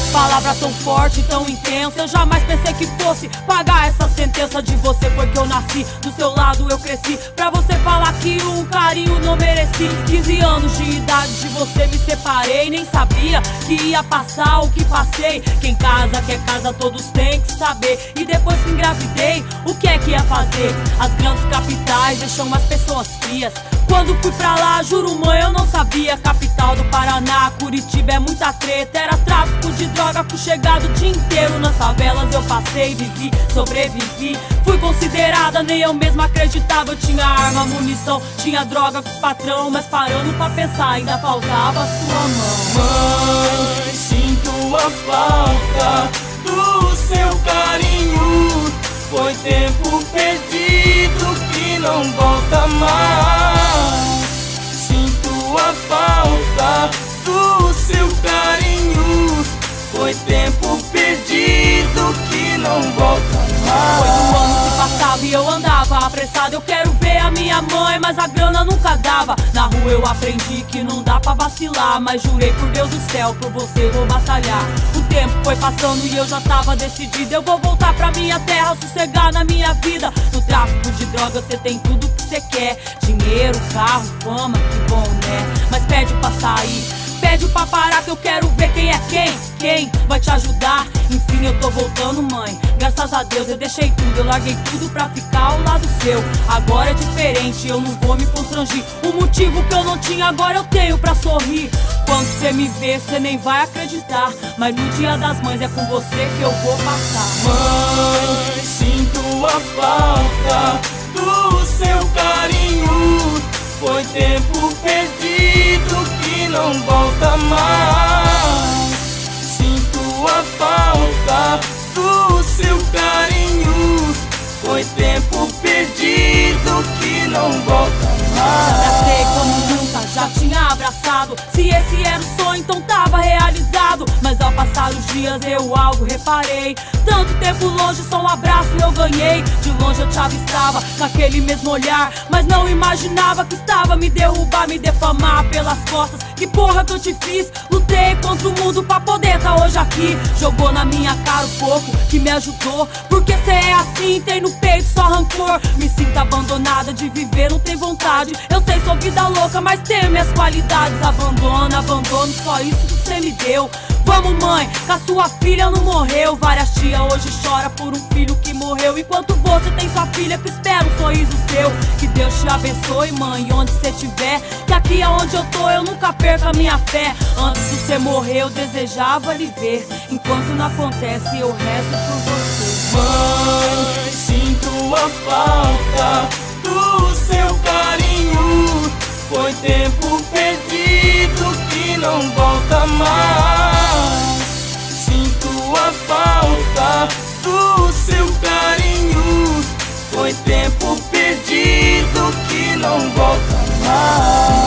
Palavra tão forte, tão intensa, eu jamais pensei que fosse pagar essa sentença de você. Foi que eu nasci, do seu lado eu cresci, pra você falar que um carinho não mereci. 15 anos de idade de você me separei, nem sabia que ia passar o que passei. Quem casa quer casa, todos têm que saber. E depois que engravidei, o que é que ia fazer? As grandes capitais deixam as pessoas frias. Quando fui pra lá, juro mãe, eu não sabia. Capital do Paraná, Curitiba é muita treta. Era tráfico de droga com chegado o dia inteiro. Nas favelas eu passei, vivi, sobrevivi. Fui considerada, nem eu mesma acreditava. Eu tinha arma, munição, tinha droga com os patrão. Mas parando pra pensar, ainda faltava a sua mão. Mãe, sinto a falta do seu carinho. Foi tempo perdido que não volta mais. Sinto a falta do seu carinho. Foi tempo perdido que não volta mais. 8 anos se passava e eu andava apressado. Eu quero ver a minha mãe, mas a grana nunca dava. Na rua eu aprendi que não dá pra vacilar, mas jurei por Deus do céu, por você vou batalhar. O tempo foi passando e eu já tava decidida. Eu vou voltar pra minha terra, sossegar na minha vida. No tráfico de droga cê tem tudo que cê quer: dinheiro, carro, fama, que bom, né? Mas pede pra sair, pede pra parar, que eu quero ver quem é quem vai te ajudar. Enfim, eu tô voltando, mãe, graças a Deus. Eu deixei tudo, eu larguei tudo pra ficar ao lado seu. Agora é diferente, eu não vou me constrangir. O motivo que eu não tinha, agora eu tenho pra sorrir. Quando cê me vê, cê nem vai acreditar, mas no dia das mães é com você que eu vou passar. Mãe, sinto a falta do seu carinho. Foi tempo perdido que não volta mais. Sinto a falta do seu carinho. Foi tempo perdido que não volta mais. Já abracei como nunca, já tinha abraçado. Se esse era o sonho, então tava realizado. Mas ao passar os dias eu algo reparei. Tanto tempo longe, só um abraço eu ganhei. De longe eu te avistava com aquele mesmo olhar, mas não imaginava que estava me derrubar, me defamar pelas costas. Que porra que eu te fiz? Lutei contra o mundo pra poder tá hoje aqui. Jogou na minha cara o pouco que me ajudou, porque cê é assim, tem no peito só rancor. Me sinto abandonada de viver, não tem vontade. Eu sei, sou vida louca, mas tenho minhas qualidades. Abandono, só isso que cê me deu. Vamos, mãe, que a sua filha não morreu. Várias tias hoje choram por um filho que morreu, enquanto você tem sua filha que espera um sorriso seu. Que Deus te abençoe, mãe, onde você estiver, que aqui aonde eu tô eu nunca perco a minha fé. Antes de você morrer eu desejava lhe ver. Enquanto não acontece eu rezo por você. Mãe, sinto a falta do seu carinho. Foi tempo perdido que não volta mais. Sinto a falta do seu carinho. Foi tempo perdido que não volta mais.